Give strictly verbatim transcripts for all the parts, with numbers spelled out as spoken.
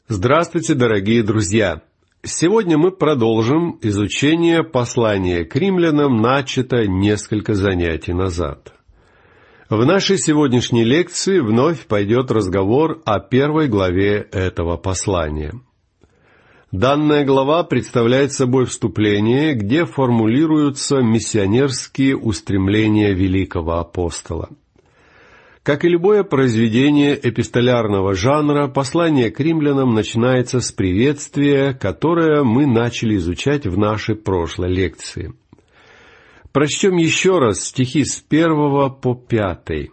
Здравствуйте, дорогие друзья! Сегодня мы продолжим изучение послания к римлянам, начато несколько занятий назад. В нашей сегодняшней лекции вновь пойдет разговор о первой главе этого послания. Данная глава представляет собой вступление, где формулируются миссионерские устремления великого апостола. Как и любое произведение эпистолярного жанра, послание к римлянам начинается с приветствия, которое мы начали изучать в нашей прошлой лекции. Прочтем еще раз стихи с первого по пятый.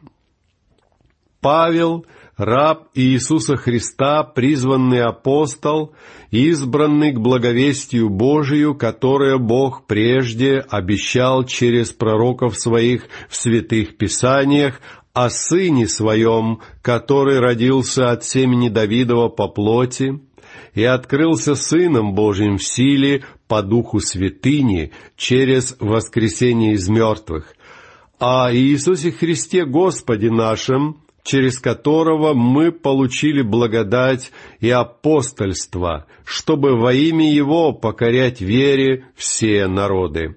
«Павел, раб Иисуса Христа, призванный апостол, избранный к благовестию Божию, которое Бог прежде обещал через пророков своих в святых писаниях, о Сыне Своем, который родился от семени Давидова по плоти и открылся Сыном Божиим в силе по Духу святыни через воскресение из мертвых, о Иисусе Христе Господе нашем, через которого мы получили благодать и апостольство, чтобы во имя Его покорять вере все народы».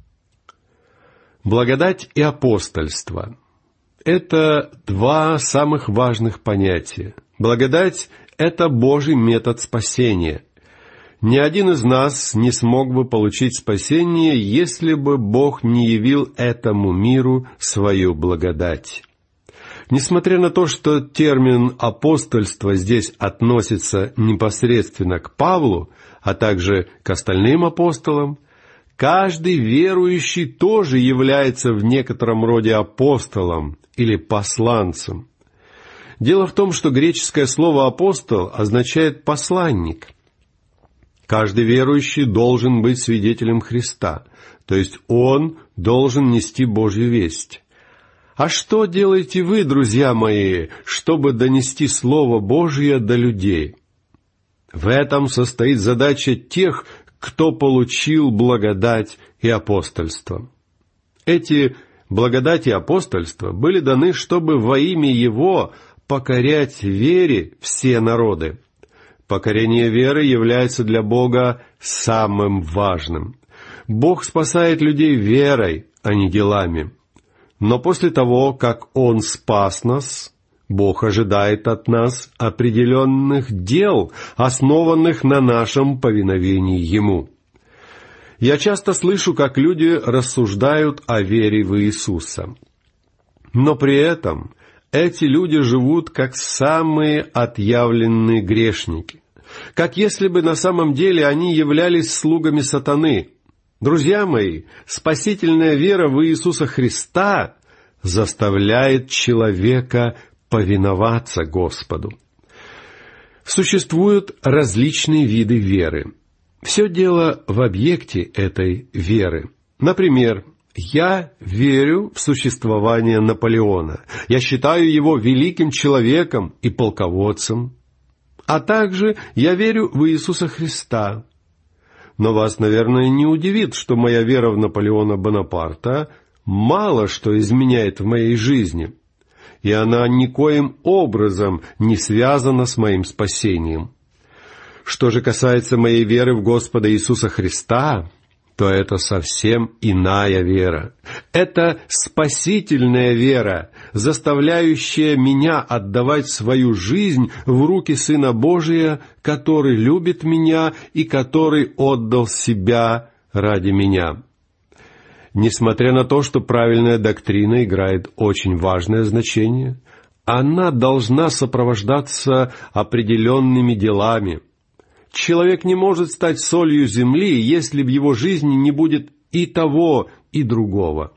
Благодать и апостольство — это два самых важных понятия. Благодать — это Божий метод спасения. Ни один из нас не смог бы получить спасение, если бы Бог не явил этому миру свою благодать. Несмотря на то, что термин «апостольство» здесь относится непосредственно к Павлу, а также к остальным апостолам, каждый верующий тоже является в некотором роде апостолом или посланцем. Дело в том, что греческое слово «апостол» означает «посланник». Каждый верующий должен быть свидетелем Христа, то есть он должен нести Божью весть. А что делаете вы, друзья мои, чтобы донести Слово Божье до людей? В этом состоит задача тех, кто получил благодать и апостольство. Эти благодать и апостольство были даны, чтобы во имя Его покорять вере все народы. Покорение веры является для Бога самым важным. Бог спасает людей верой, а не делами. Но после того, как Он спас нас, Бог ожидает от нас определенных дел, основанных на нашем повиновении Ему. Я часто слышу, как люди рассуждают о вере в Иисуса. Но при этом эти люди живут как самые отъявленные грешники, как если бы на самом деле они являлись слугами сатаны. Друзья мои, спасительная вера в Иисуса Христа заставляет человека повиноваться Господу. Существуют различные виды веры. Все дело в объекте этой веры. Например, я верю в существование Наполеона. Я считаю его великим человеком и полководцем. А также я верю в Иисуса Христа. Но вас, наверное, не удивит, что моя вера в Наполеона Бонапарта мало что изменяет в моей жизни, и она никоим образом не связана с моим спасением. Что же касается моей веры в Господа Иисуса Христа, то это совсем иная вера. Это спасительная вера, заставляющая меня отдавать свою жизнь в руки Сына Божия, который любит меня и который отдал себя ради меня. Несмотря на то, что правильная доктрина играет очень важное значение, она должна сопровождаться определенными делами. Человек не может стать солью земли, если в его жизни не будет и того, и другого.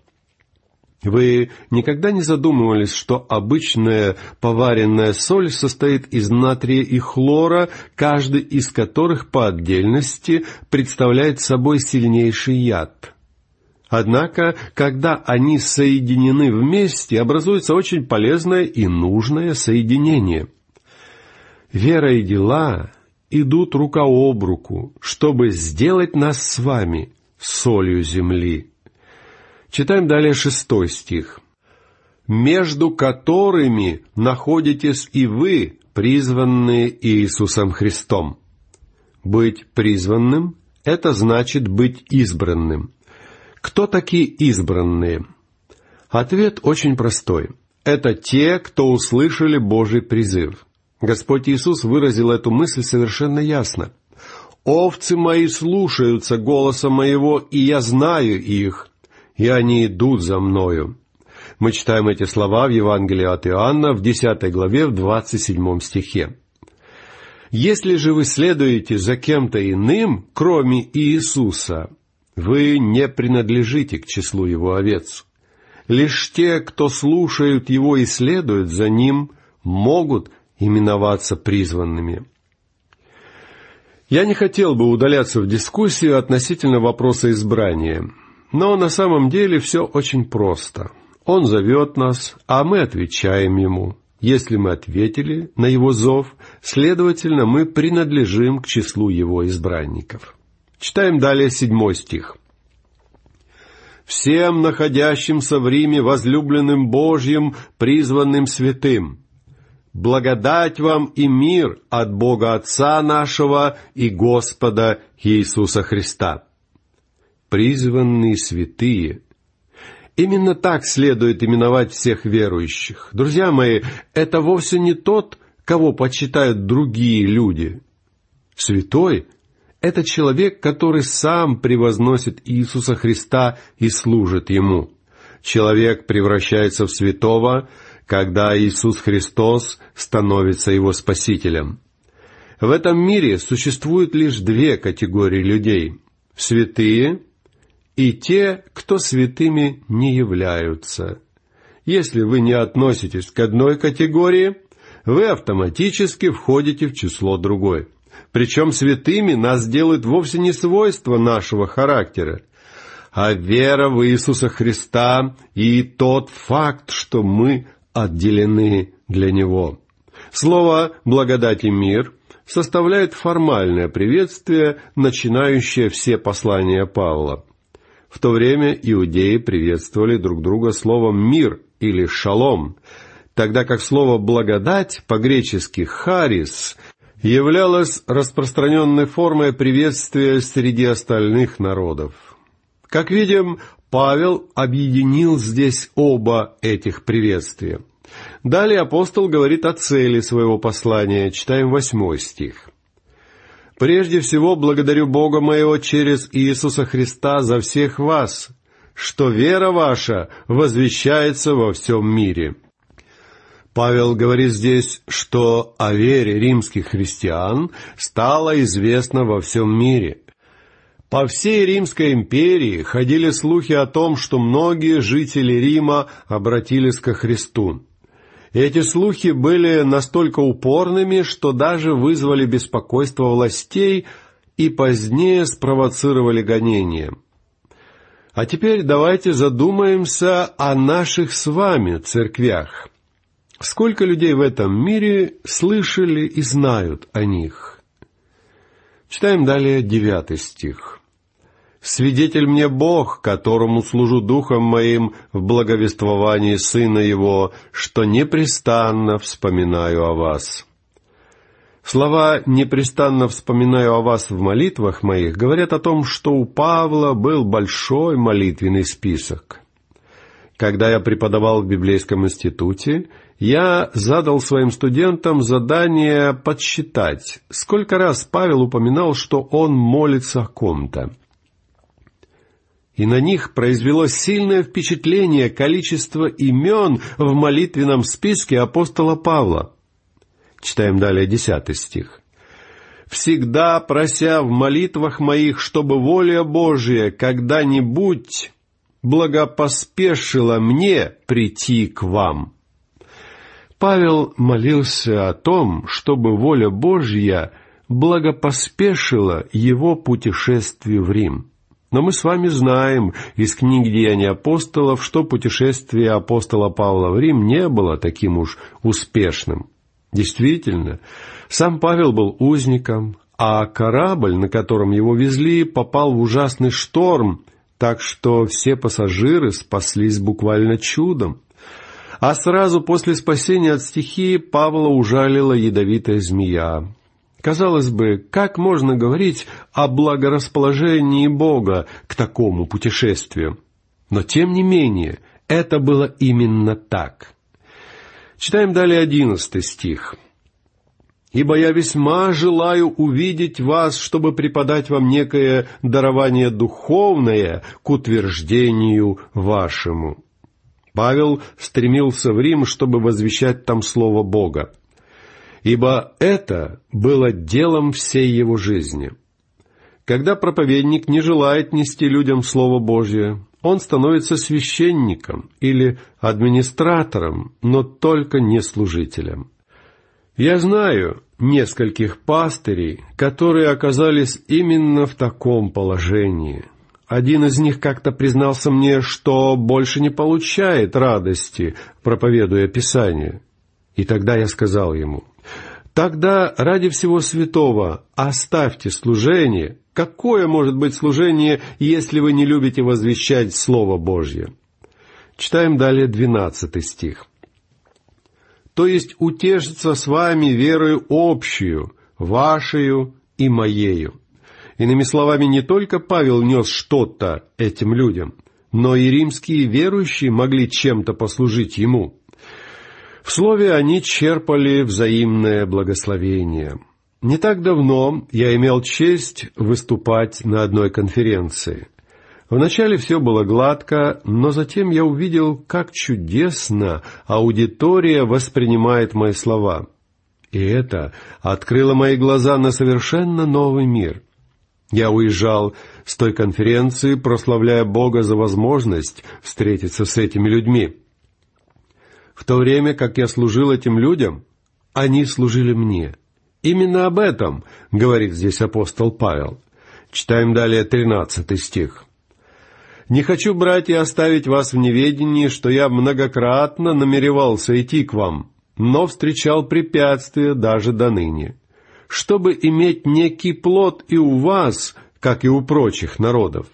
Вы никогда не задумывались, что обычная поваренная соль состоит из натрия и хлора, каждый из которых по отдельности представляет собой сильнейший яд? Однако, когда они соединены вместе, образуется очень полезное и нужное соединение. Вера и дела идут рука об руку, чтобы сделать нас с вами солью земли. Читаем далее шестой стих. «Между которыми находитесь и вы, призванные Иисусом Христом. Быть призванным — это значит быть избранным. Кто такие избранные? Ответ очень простой. Это те, кто услышали Божий призыв. Господь Иисус выразил эту мысль совершенно ясно. «Овцы мои слушаются голоса моего, и я знаю их, и они идут за мною». Мы читаем эти слова в Евангелии от Иоанна в десятой главе, в двадцать седьмом стихе. Если же вы следуете за кем-то иным, кроме Иисуса, вы не принадлежите к числу Его овец. Лишь те, кто слушают Его и следуют за Ним, могут именоваться призванными. Я не хотел бы удаляться в дискуссию относительно вопроса избрания, но на самом деле все очень просто. Он зовет нас, а мы отвечаем Ему. Если мы ответили на Его зов, следовательно, мы принадлежим к числу Его избранников. Читаем далее седьмой стих. «Всем находящимся в Риме, возлюбленным Божьим, призванным святым, благодать вам и мир от Бога Отца нашего и Господа Иисуса Христа». Призванные святые. Именно так следует именовать всех верующих. Друзья мои, это вовсе не тот, кого почитают другие люди. Святой — это человек, который сам превозносит Иисуса Христа и служит Ему. Человек превращается в святого, когда Иисус Христос становится его Спасителем. В этом мире существует лишь две категории людей — святые и те, кто святыми не являются. Если вы не относитесь к одной категории, вы автоматически входите в число другой. Причем святыми нас делают вовсе не свойства нашего характера, а вера в Иисуса Христа и тот факт, что мы отделены для Него. Слово «благодать и мир» составляет формальное приветствие, начинающее все послания Павла. В то время иудеи приветствовали друг друга словом «мир» или «шалом», тогда как слово «благодать» по-гречески «харис» являлось распространенной формой приветствия среди остальных народов. Как видим, Павел объединил здесь оба этих приветствия. Далее апостол говорит о цели своего послания. Читаем восьмой стих. «Прежде всего благодарю Бога моего через Иисуса Христа за всех вас, что вера ваша возвещается во всем мире». Павел говорит здесь, что о вере римских христиан стало известно во всем мире. По всей Римской империи ходили слухи о том, что многие жители Рима обратились ко Христу. Эти слухи были настолько упорными, что даже вызвали беспокойство властей и позднее спровоцировали гонения. А теперь давайте задумаемся о наших с вами церквях. Сколько людей в этом мире слышали и знают о них? Читаем далее девятый стих. «Свидетель мне Бог, которому служу духом моим в благовествовании Сына Его, что непрестанно вспоминаю о вас». Слова «непрестанно вспоминаю о вас в молитвах моих» говорят о том, что у Павла был большой молитвенный список. Когда я преподавал в библейском институте, я задал своим студентам задание подсчитать, сколько раз Павел упоминал, что он молится о ком-то. И на них произвело сильное впечатление количество имен в молитвенном списке апостола Павла. Читаем далее десятый стих. «Всегда прося в молитвах моих, чтобы воля Божия когда-нибудь благопоспешила мне прийти к вам». Павел молился о том, чтобы воля Божья благопоспешила его путешествию в Рим. Но мы с вами знаем из книги «Деяний апостолов», что путешествие апостола Павла в Рим не было таким уж успешным. Действительно, сам Павел был узником, а корабль, на котором его везли, попал в ужасный шторм, так что все пассажиры спаслись буквально чудом. А сразу после спасения от стихии Павла ужалила ядовитая змея. Казалось бы, как можно говорить о благорасположении Бога к такому путешествию? Но тем не менее, это было именно так. Читаем далее одиннадцатый стих. «Ибо я весьма желаю увидеть вас, чтобы преподать вам некое дарование духовное к утверждению вашему». Павел стремился в Рим, чтобы возвещать там Слово Бога, ибо это было делом всей его жизни. Когда проповедник не желает нести людям Слово Божье, он становится священником или администратором, но только не служителем. Я знаю нескольких пастырей, которые оказались именно в таком положении. Один из них как-то признался мне, что больше не получает радости, проповедуя Писание. И тогда я сказал ему: «Тогда ради всего святого оставьте служение. Какое может быть служение, если вы не любите возвещать Слово Божье?» Читаем далее двенадцатый стих. «То есть утешиться с вами верою общую, вашею и моею». Иными словами, не только Павел нес что-то этим людям, но и римские верующие могли чем-то послужить ему. В слове они черпали взаимное благословение. Не так давно я имел честь выступать на одной конференции. Вначале все было гладко, но затем я увидел, как чудесно аудитория воспринимает мои слова. И это открыло мои глаза на совершенно новый мир. Я уезжал с той конференции, прославляя Бога за возможность встретиться с этими людьми. В то время, как я служил этим людям, они служили мне. Именно об этом говорит здесь апостол Павел. Читаем далее тринадцатый стих. «Не хочу, братья, оставить вас в неведении, что я многократно намеревался идти к вам, но встречал препятствия даже до ныне, чтобы иметь некий плод и у вас, как и у прочих народов».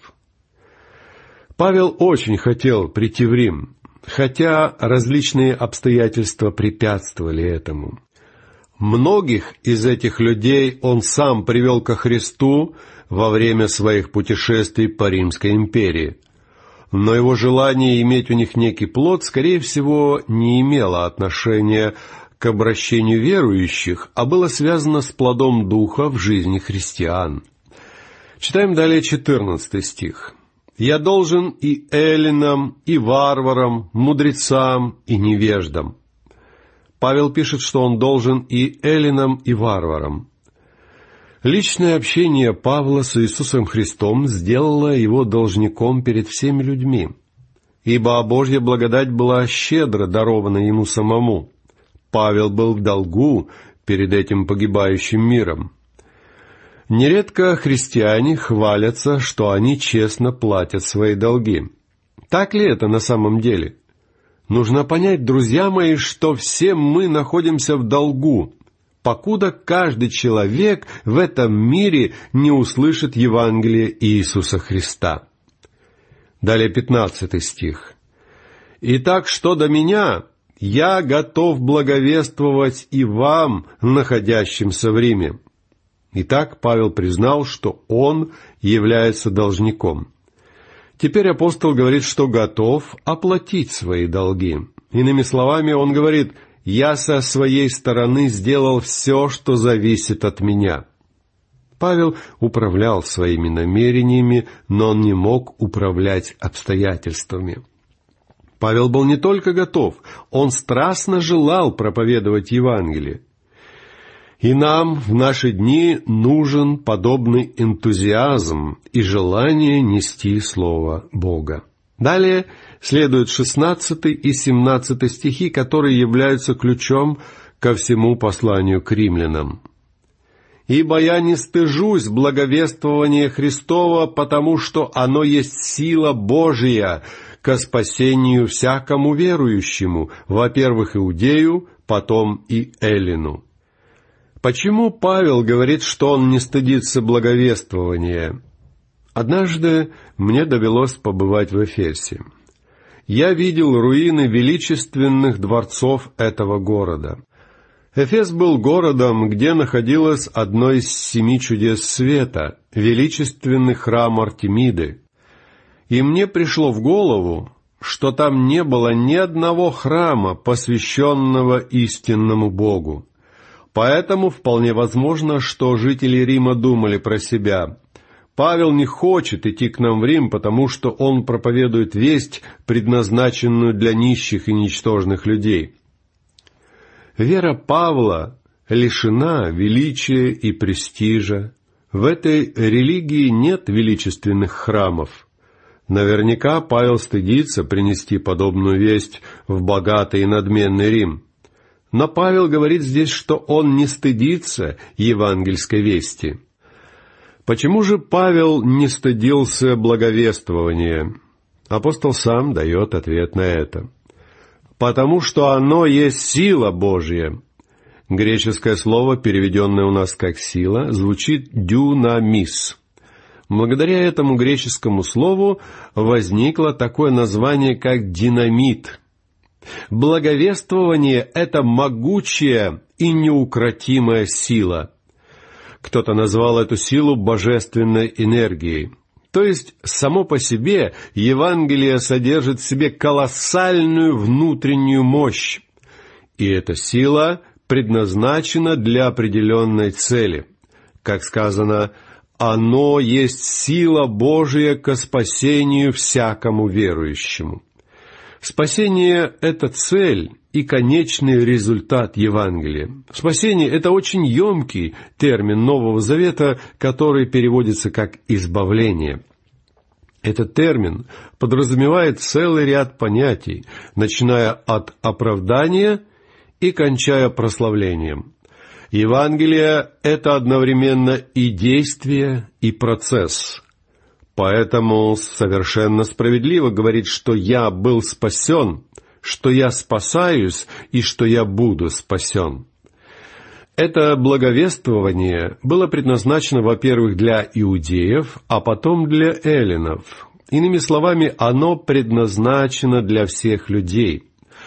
Павел очень хотел прийти в Рим, хотя различные обстоятельства препятствовали этому. Многих из этих людей он сам привел ко Христу во время своих путешествий по Римской империи. Но его желание иметь у них некий плод, скорее всего, не имело отношения к обращению верующих, а было связано с плодом Духа в жизни христиан. Читаем далее четырнадцатый стих. «Я должен и эллинам, и варварам, мудрецам, и невеждам». Павел пишет, что он должен и эллинам, и варварам. Личное общение Павла с Иисусом Христом сделало его должником перед всеми людьми, ибо Божья благодать была щедро дарована ему самому. Павел был в долгу перед этим погибающим миром. Нередко христиане хвалятся, что они честно платят свои долги. Так ли это на самом деле? Нужно понять, друзья мои, что все мы находимся в долгу, покуда каждый человек в этом мире не услышит Евангелие Иисуса Христа. Далее пятнадцатый стих. «Итак, что до меня, я готов благовествовать и вам, находящимся в Риме». Итак, Павел признал, что он является должником. Теперь апостол говорит, что готов оплатить свои долги. Иными словами, он говорит: «Я со своей стороны сделал все, что зависит от меня». Павел управлял своими намерениями, но он не мог управлять обстоятельствами. Павел был не только готов, он страстно желал проповедовать Евангелие. И нам в наши дни нужен подобный энтузиазм и желание нести Слово Бога. Далее следуют шестнадцатый и семнадцатый стихи, которые являются ключом ко всему посланию к римлянам. «Ибо я не стыжусь благовествования Христова, потому что оно есть сила Божия ко спасению всякому верующему, во-первых, иудею, потом и эллину». Почему Павел говорит, что он не стыдится благовествования? Однажды мне довелось побывать в Эфесе. я видел руины величественных дворцов этого города. Эфес был городом, где находилось одно из семи чудес света, величественный храм Артемиды. И мне пришло в голову, что там не было ни одного храма, посвященного истинному Богу. Поэтому вполне возможно, что жители Рима думали про себя: Павел не хочет идти к нам в Рим, потому что он проповедует весть, предназначенную для нищих и ничтожных людей. Вера Павла лишена величия и престижа. В этой религии нет величественных храмов. Наверняка Павел стыдится принести подобную весть в богатый и надменный Рим. Но Павел говорит здесь, что он не стыдится евангельской вести. Почему же Павел не стыдился благовествования? Апостол сам дает ответ на это. Потому что оно есть сила Божья. Греческое слово, переведенное у нас как «сила», звучит «дюнамис». Благодаря этому греческому слову возникло такое название, как динамит. Благовествование — это могучая и неукротимая сила. Кто-то назвал эту силу божественной энергией. То есть, само по себе Евангелие содержит в себе колоссальную внутреннюю мощь. И эта сила предназначена для определенной цели. Как сказано, «Оно есть сила Божия ко спасению всякому верующему». Спасение — это цель и конечный результат Евангелия. Спасение — это очень емкий термин Нового Завета, который переводится как «избавление». Этот термин подразумевает целый ряд понятий, начиная от оправдания и кончая прославлением. Евангелие — это одновременно и действие, и процесс. Поэтому совершенно справедливо говорить, что я был спасен, что я спасаюсь и что я буду спасен. Это благовествование было предназначено, во-первых, для иудеев, а потом для эллинов. Иными словами, оно предназначено для всех людей.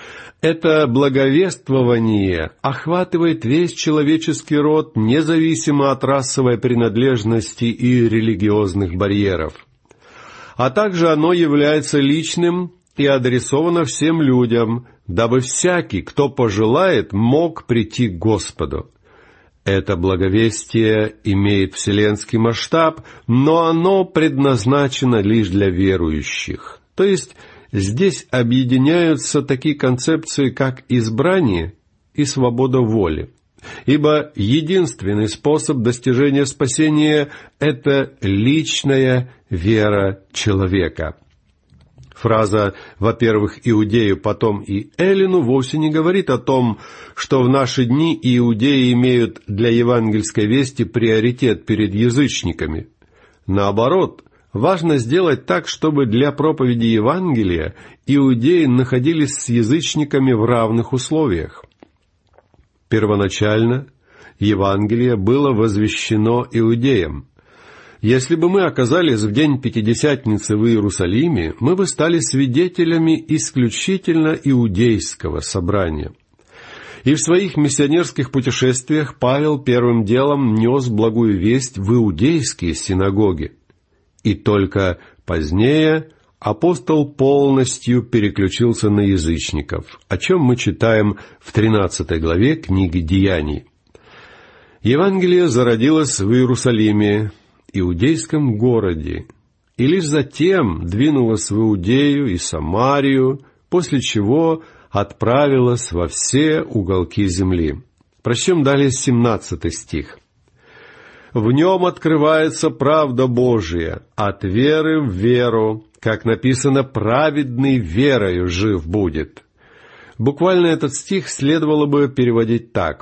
Это благовествование охватывает весь человеческий род, независимо от расовой принадлежности и религиозных барьеров. А также оно является личным и адресовано всем людям, дабы всякий, кто пожелает, мог прийти к Господу. Это благовестие имеет вселенский масштаб, но оно предназначено лишь для верующих. То есть здесь объединяются такие концепции, как избрание и свобода воли. Ибо единственный способ достижения спасения — это личная вера человека. Фраза «во-первых, иудею, потом и эллину» вовсе не говорит о том, что в наши дни иудеи имеют для евангельской вести приоритет перед язычниками. Наоборот, важно сделать так, чтобы для проповеди Евангелия иудеи находились с язычниками в равных условиях. Первоначально Евангелие было возвещено иудеям. Если бы мы оказались в день Пятидесятницы в Иерусалиме, мы бы стали свидетелями исключительно иудейского собрания. И в своих миссионерских путешествиях Павел первым делом нес благую весть в иудейские синагоги. И только позднее апостол полностью переключился на язычников, о чем мы читаем в тринадцатой главе книги «Деяний». Евангелие зародилось в Иерусалиме, иудейском городе, и лишь затем двинулось в Иудею и Самарию, после чего отправилось во все уголки земли. Прочтем далее семнадцатый стих. «В нем открывается правда Божия, от веры в веру, как написано, праведный верою жив будет». Буквально этот стих следовало бы переводить так: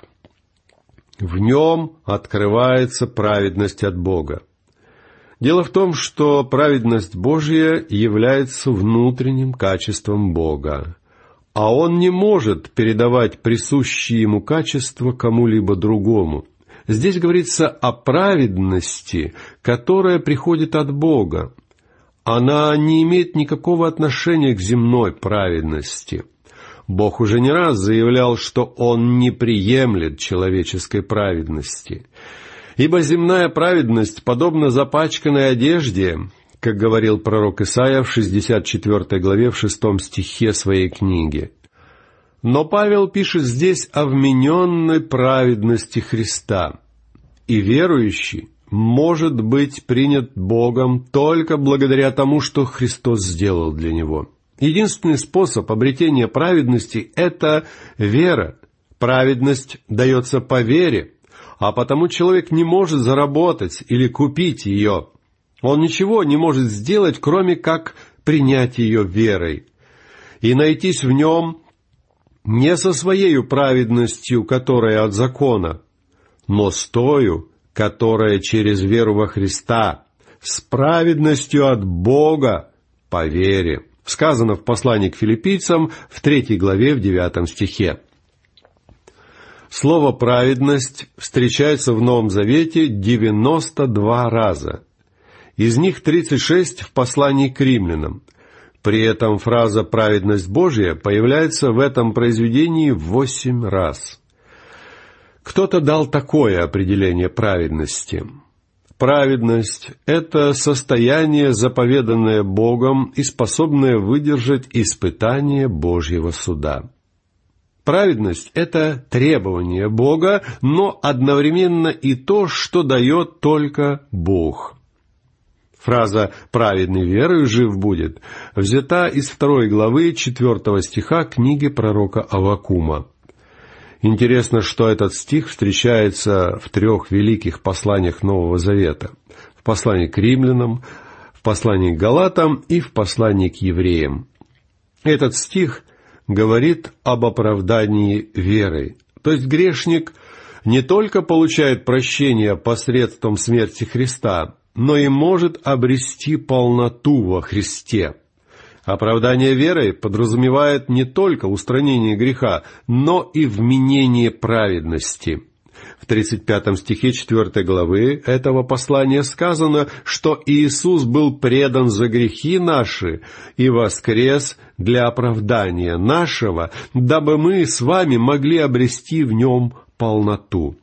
«В нем открывается праведность от Бога». Дело в том, что праведность Божья является внутренним качеством Бога, а Он не может передавать присущие Ему качества кому-либо другому. Здесь говорится о праведности, которая приходит от Бога. она не имеет никакого отношения к земной праведности. Бог уже не раз заявлял, что Он не приемлет человеческой праведности. Ибо земная праведность подобна запачканной одежде, как говорил пророк Исаия в шестьдесят четвёртой главе в шестом стихе своей книги. Но Павел пишет здесь о вмененной праведности Христа, и верующий может быть принят Богом только благодаря тому, что Христос сделал для него. Единственный способ обретения праведности — это вера. Праведность дается по вере, а потому человек не может заработать или купить ее. Он ничего не может сделать, кроме как принять ее верой и найтись в нем не со своею праведностью, которая от закона, но с тою, которая через веру во Христа, с праведностью от Бога по вере. Сказано в послании к филиппийцам в третьей главе в девятом стихе. Слово «праведность» встречается в Новом Завете девяносто два раза. Из них тридцать шесть в послании к римлянам. При этом фраза «праведность Божья» появляется в этом произведении восемь раз. Кто-то дал такое определение праведности. Праведность — это состояние, заповеданное Богом и способное выдержать испытание Божьего суда. Праведность — это требование Бога, но одновременно и то, что дает только Бог. Фраза «праведный верою жив будет» взята из второй главы четвертого стиха книги пророка Аввакума. Интересно, что этот стих встречается в трех великих посланиях Нового Завета. В послании к римлянам, в послании к галатам и в послании к евреям. Этот стих говорит об оправдании верой. То есть грешник не только получает прощение посредством смерти Христа, но и может обрести полноту во Христе. Оправдание верой подразумевает не только устранение греха, но и вменение праведности. В тридцать пятом стихе четвёртой главы этого послания сказано, что Иисус был предан за грехи наши и воскрес для оправдания нашего, дабы мы с вами могли обрести в Нем полноту.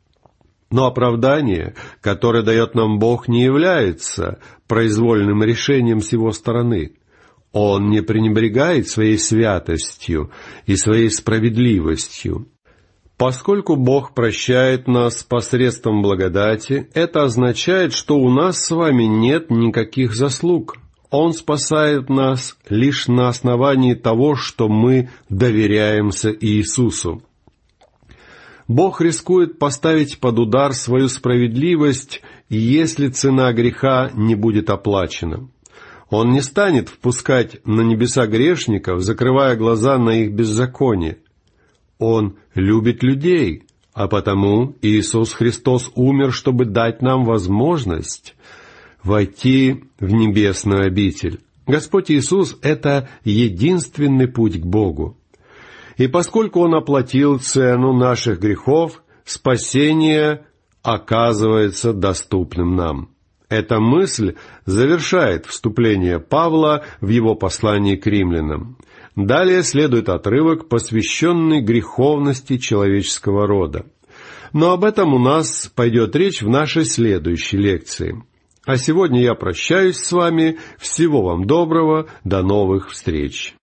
Но оправдание, которое дает нам Бог, не является произвольным решением с Его стороны. Он не пренебрегает своей святостью и своей справедливостью. Поскольку Бог прощает нас посредством благодати, это означает, что у нас с вами нет никаких заслуг. Он спасает нас лишь на основании того, что мы доверяемся Иисусу. Бог рискует поставить под удар свою справедливость, если цена греха не будет оплачена. Он не станет впускать на небеса грешников, закрывая глаза на их беззаконие. Он любит людей, а потому Иисус Христос умер, чтобы дать нам возможность войти в небесную обитель. Господь Иисус — это единственный путь к Богу. И поскольку Он оплатил цену наших грехов, спасение оказывается доступным нам. Эта мысль завершает вступление Павла в его послании к римлянам. Далее следует отрывок, посвященный греховности человеческого рода. Но об этом у нас пойдет речь в нашей следующей лекции. А сегодня я прощаюсь с вами. Всего вам доброго. До новых встреч.